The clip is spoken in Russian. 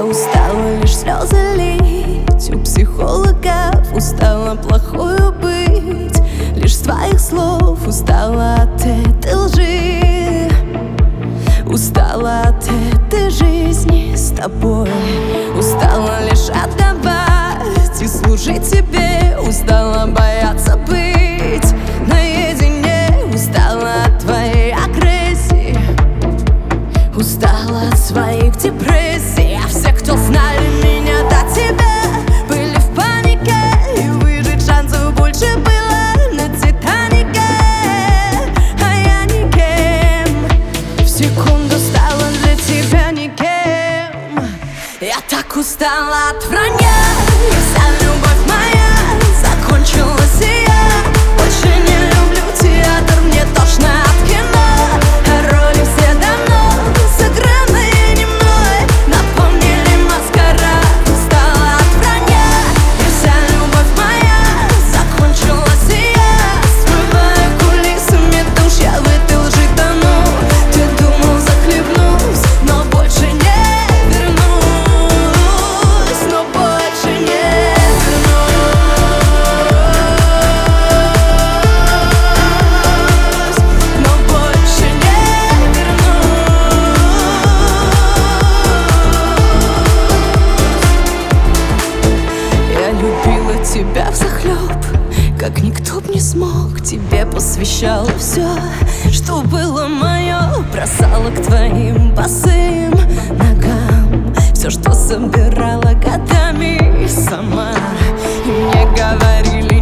устала лишь слезы лить у психологов, устала плохую быть. Лишь с твоих слов устала от этой лжи, устала от этой жизни с тобой. Устала лишь отдавать и служить тебе, устала бояться быть наедине. Устала от твоей агрессии, устала от своих депрессий. А все, кто знали меня до тебя, были в панике, и выжить шансов больше было на Титанике. А я никем, в секунду стала для тебя никем. Я так устала от вранья, и вся любовь моя закончилась, и я больше не люблю театр, мне тошно от кино. А роли все давно сыграны не мной, напомнили маскарад. Устала от вранья, и вся любовь моя закончилась, и я смываю кулисами душ, я в этой лжи тону. Ты думал, захлебнусь, но больше не вернусь, но больше не вернусь, но больше не вернусь. Я любила тебя взахлеб, как никто б не смог. Тебе посвящала все, что было мое, бросала к твоим босым ногам все, что собирала годами сама. И мне говорили: